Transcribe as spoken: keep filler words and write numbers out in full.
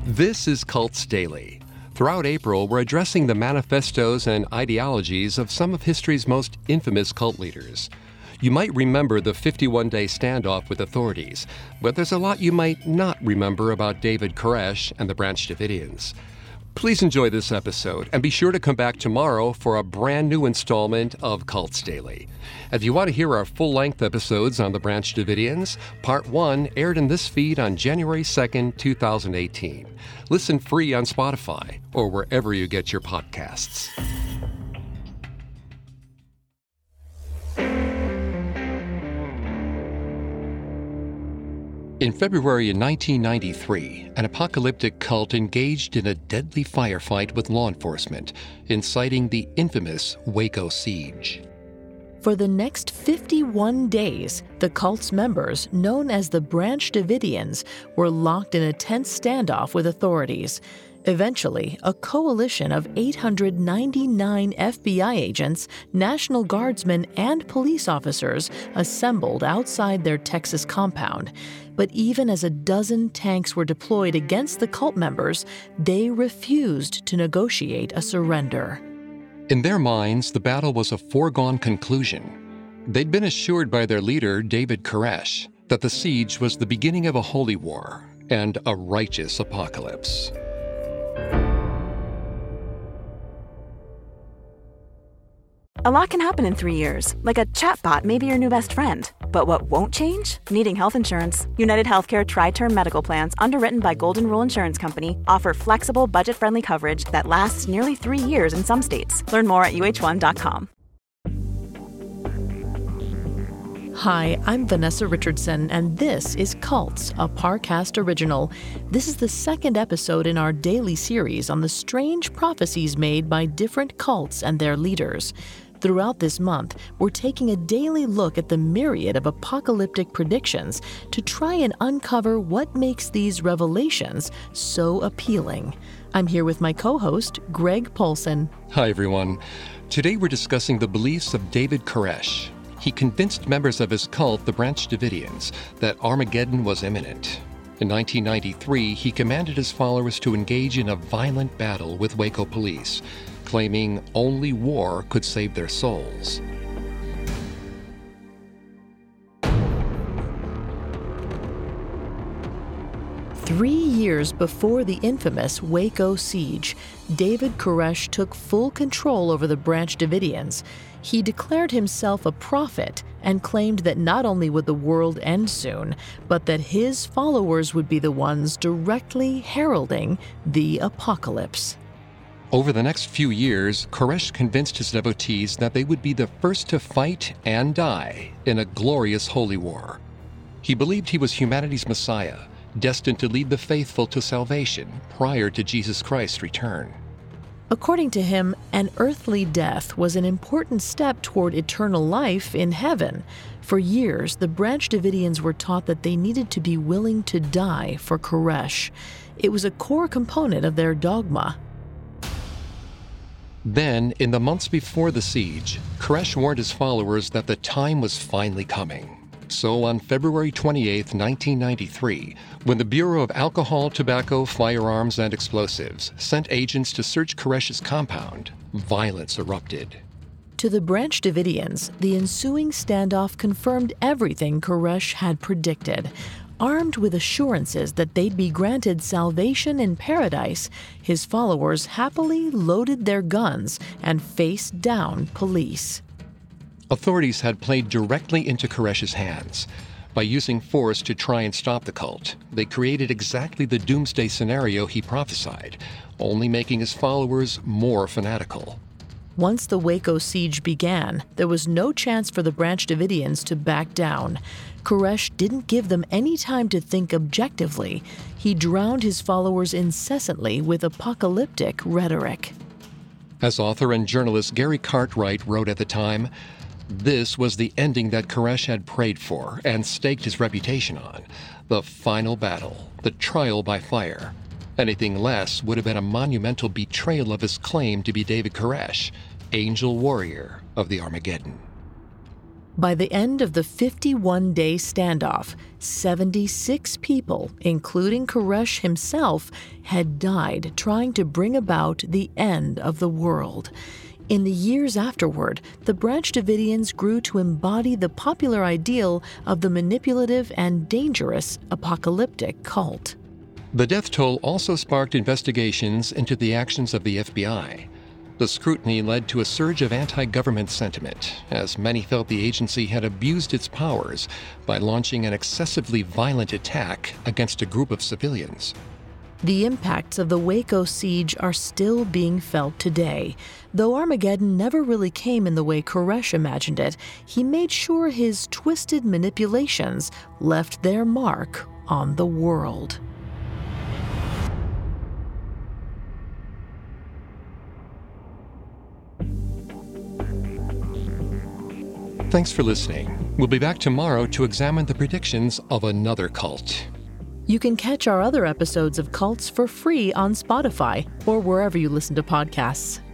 This is Cults Daily. Throughout April, we're addressing the manifestos and ideologies of some of history's most infamous cult leaders. You might remember the fifty-one day standoff with authorities, but there's a lot you might not remember about David Koresh and the Branch Davidians. Please enjoy this episode, and be sure to come back tomorrow for a brand new installment of Cults Daily. If you want to hear our full-length episodes on the Branch Davidians, Part one aired in this feed on January second, twenty eighteen. Listen free on Spotify or wherever you get your podcasts. In February of nineteen ninety-three, an apocalyptic cult engaged in a deadly firefight with law enforcement, inciting the infamous Waco Siege. For the next fifty-one days, the cult's members, known as the Branch Davidians, were locked in a tense standoff with authorities. Eventually, a coalition of eight hundred ninety-nine F B I agents, National Guardsmen, and police officers assembled outside their Texas compound. But even as a dozen tanks were deployed against the cult members, they refused to negotiate a surrender. In their minds, the battle was a foregone conclusion. They'd been assured by their leader, David Koresh, that the siege was the beginning of a holy war and a righteous apocalypse. A lot can happen in three years, like a chatbot may be your new best friend. But what won't change? Needing health insurance. United Healthcare Tri-Term Medical Plans, underwritten by Golden Rule Insurance Company, offer flexible, budget-friendly coverage that lasts nearly three years in some states. Learn more at U H one dot com. Hi, I'm Vanessa Richardson, and this is Cults, a Parcast original. This is the second episode in our daily series on the strange prophecies made by different cults and their leaders. Throughout this month, we're taking a daily look at the myriad of apocalyptic predictions to try and uncover what makes these revelations so appealing. I'm here with my co-host, Greg Polson. Hi, everyone. Today we're discussing the beliefs of David Koresh. He convinced members of his cult, the Branch Davidians, that Armageddon was imminent. In nineteen ninety-three, he commanded his followers to engage in a violent battle with Waco police, claiming only war could save their souls. Three years before the infamous Waco Siege, David Koresh took full control over the Branch Davidians. He declared himself a prophet and claimed that not only would the world end soon, but that his followers would be the ones directly heralding the apocalypse. Over the next few years, Koresh convinced his devotees that they would be the first to fight and die in a glorious holy war. He believed he was humanity's Messiah, destined to lead the faithful to salvation prior to Jesus Christ's return. According to him, an earthly death was an important step toward eternal life in heaven. For years, the Branch Davidians were taught that they needed to be willing to die for Koresh. It was a core component of their dogma. Then, in the months before the siege, Koresh warned his followers that the time was finally coming. So on February twenty-eighth, nineteen ninety-three, when the Bureau of Alcohol, Tobacco, Firearms, and Explosives sent agents to search Koresh's compound, violence erupted. To the Branch Davidians, the ensuing standoff confirmed everything Koresh had predicted. Armed with assurances that they'd be granted salvation in paradise, his followers happily loaded their guns and faced down police. Authorities had played directly into Koresh's hands. By using force to try and stop the cult, they created exactly the doomsday scenario he prophesied, only making his followers more fanatical. Once the Waco siege began, there was no chance for the Branch Davidians to back down. Koresh didn't give them any time to think objectively. He drowned his followers incessantly with apocalyptic rhetoric. As author and journalist Gary Cartwright wrote at the time, this was the ending that Koresh had prayed for and staked his reputation on. The final battle, the trial by fire. Anything less would have been a monumental betrayal of his claim to be David Koresh, angel warrior of the Armageddon. By the end of the fifty-one day standoff, seventy-six people, including Koresh himself, had died trying to bring about the end of the world. In the years afterward, the Branch Davidians grew to embody the popular ideal of the manipulative and dangerous apocalyptic cult. The death toll also sparked investigations into the actions of the F B I. The scrutiny led to a surge of anti-government sentiment, as many felt the agency had abused its powers by launching an excessively violent attack against a group of civilians. The impacts of the Waco siege are still being felt today. Though Armageddon never really came in the way Koresh imagined it, he made sure his twisted manipulations left their mark on the world. Thanks for listening. We'll be back tomorrow to examine the predictions of another cult. You can catch our other episodes of Cults for free on Spotify or wherever you listen to podcasts.